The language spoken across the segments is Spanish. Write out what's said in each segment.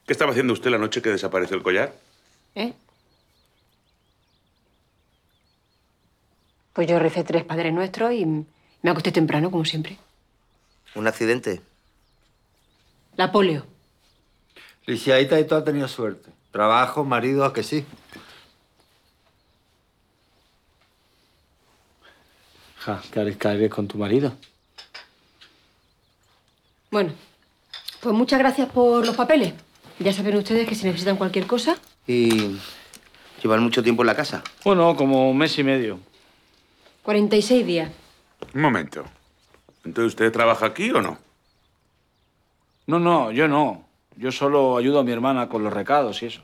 ¿Qué estaba haciendo usted la noche que desapareció el collar? ¿Eh? Pues yo recé 3 Padres Nuestros y me acosté temprano, como siempre. ¿Un accidente? La polio. Lisiadita y tú has tenido suerte. Trabajo, marido, ¿a que sí? Ja, ¿qué haré con tu marido? Bueno, pues muchas gracias por los papeles. Ya saben ustedes que si necesitan cualquier cosa... ¿Y llevan mucho tiempo en la casa? Bueno, como 1 mes y medio. 46 días. Un momento. ¿Entonces usted trabaja aquí o no? No, yo no. Yo solo ayudo a mi hermana con los recados y eso.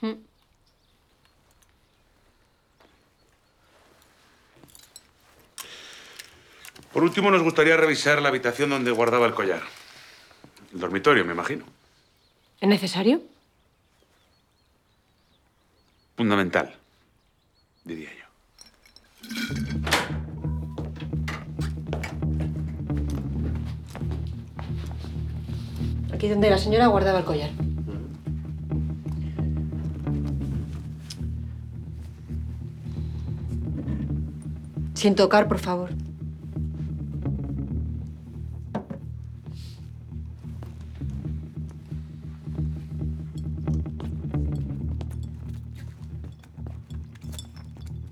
Por último, nos gustaría revisar la habitación donde guardaba el collar. El dormitorio, me imagino. ¿Es necesario? Fundamental, diría yo. Aquí es donde la señora guardaba el collar. Sin tocar, por favor.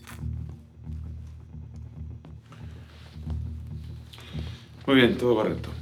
Muy bien, todo correcto.